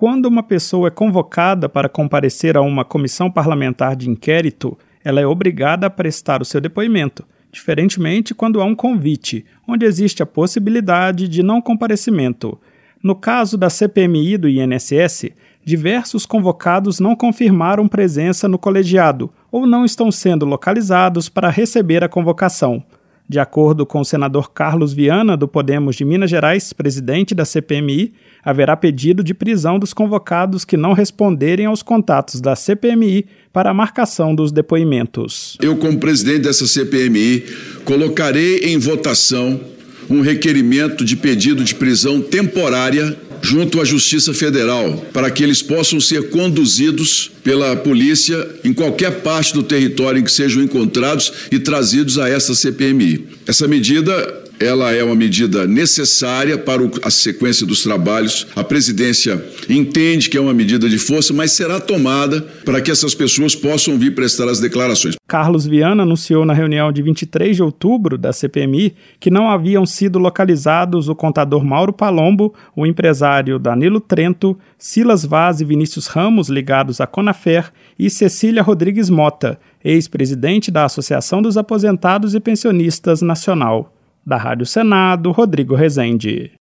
Quando uma pessoa é convocada para comparecer a uma comissão parlamentar de inquérito, ela é obrigada a prestar o seu depoimento, diferentemente quando há um convite, onde existe a possibilidade de não comparecimento. No caso da CPMI do INSS, diversos convocados não confirmaram presença no colegiado ou não estão sendo localizados para receber a convocação. De acordo com o senador Carlos Viana, do Podemos de Minas Gerais, presidente da CPMI, haverá pedido de prisão dos convocados que não responderem aos contatos da CPMI para a marcação dos depoimentos. Eu, como presidente dessa CPMI, colocarei em votação um requerimento de pedido de prisão temporária junto à Justiça Federal, para que eles possam ser conduzidos pela polícia em qualquer parte do território em que sejam encontrados e trazidos a essa CPMI. Essa medida, ela é uma medida necessária para a sequência dos trabalhos. A presidência entende que é uma medida de força, mas será tomada para que essas pessoas possam vir prestar as declarações. Carlos Viana anunciou na reunião de 23 de outubro da CPMI que não haviam sido localizados o contador Mauro Palombo, o empresário Danilo Trento, Silas Vaz e Vinícius Ramos, ligados à Conafer, e Cecília Rodrigues Mota, ex-presidente da Associação dos Aposentados e Pensionistas Nacional. Da Rádio Senado, Rodrigo Rezende.